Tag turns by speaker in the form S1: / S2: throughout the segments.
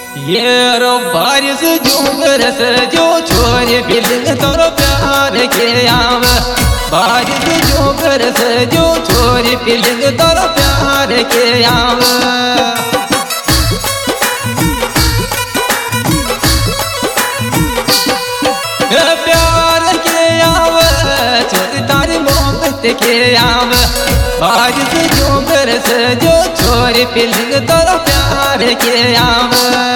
S1: ये रो बारिश जो बरस जो छोरे बिलिंग तोरो प्यार के आव बारिश जो बरस जो छोरे बिलिंग तोरो प्यार के आव प्यार के आव छोरी तारी मोहब्बत के आव बारिश जो बरस जो छोरे बिलिंग तोरो प्यार के आव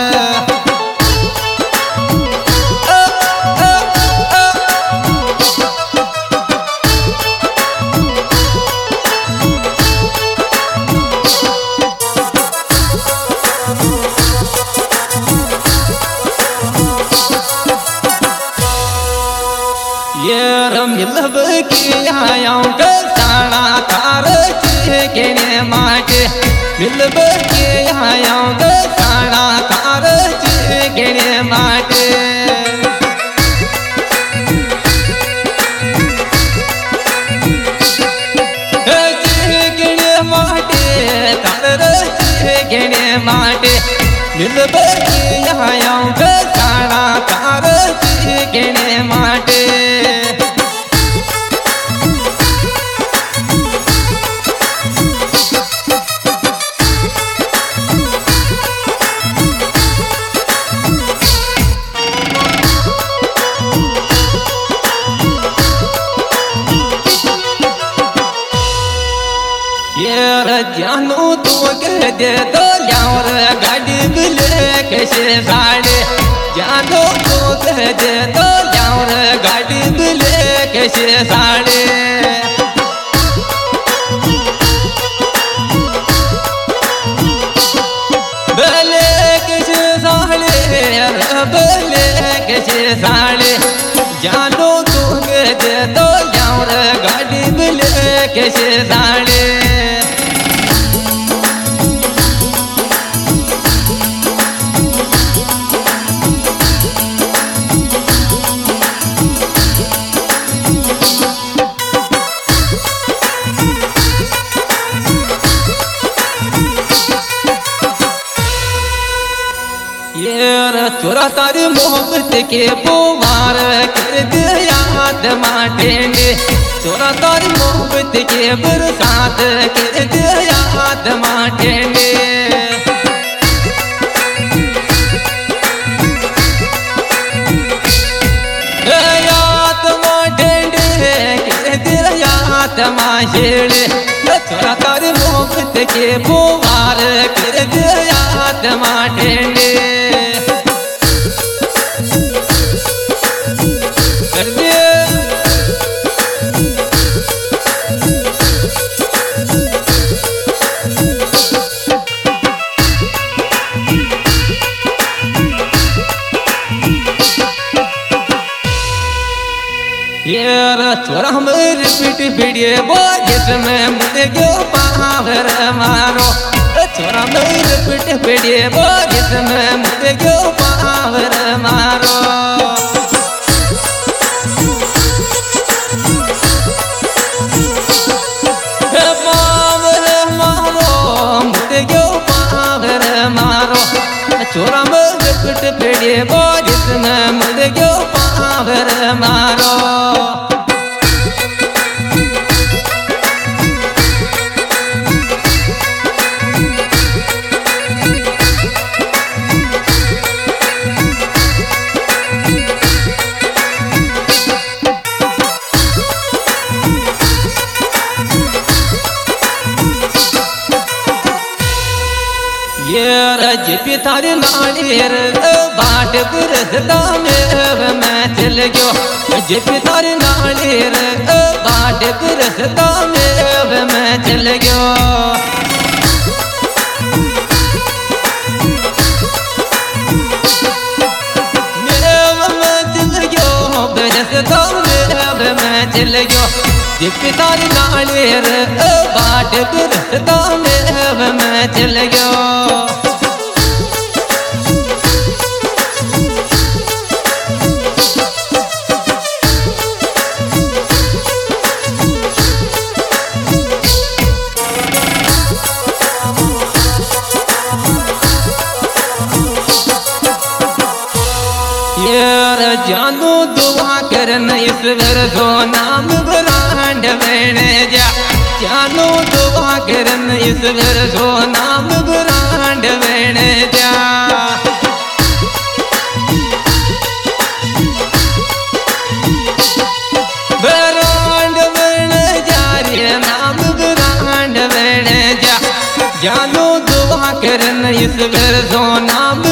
S1: मिलब के आयाऊं साड़ा तार के माटे मिलब के आयाऊं साड़ा तार के माटे माटे तार के माटे मिलब के आयाऊं साड़ा तार के माटे जानू तू कह दे तो ल्यावर गाड़ी मिले कैसे साड़े जानू तू कह दे तो ल्यावर गाड़ी मिले कैसे साड़े भले कैसे साड़े भले कैसे साड़े जानू तू कह दे तो ल्यावर गाड़ी मिले कैसे साड़े चोरा तारी मोहब्बत के पुमार कर दे याद माटेंगे चोरा तारी मोहब्बत के बरसात कर दे याद माटेंगे याद माटेंगे कर दे याद माशेड़े चोरा तारी मोहब्बत के पुमार कर दे याद माटेंगे चोरा मेरी पीठ पीड़िए वो जिसमें मुझे क्यों पावर मारो चोरा मेरी पीठ पीड़िए वो जिसमें मुझे क्यों पावर मारो पावर मारो मुझे क्यों पावर मारो चोरा मेरी पीठ पीड़िए वो जिसमें मुझे क्यों पावर मारो जिपी तारी नालियर बाट बिरसता में मैं चल गयो जिपी तारी नालियर बाट बिरसता में मैं चल गयो बिरसता में चल गयो जिपी तारी नालियर बाट बिरसता में मैं चल गयो जानो दुआ करन ईश्वर जो नाम ब्रांड बने जा जानो दुआ करन ईश्वर जो नाम ब्रांड बने जा ब्रांड बने जा रे नाम ब्रांड बने जा जानो दुआ करन ईश्वर जो नाम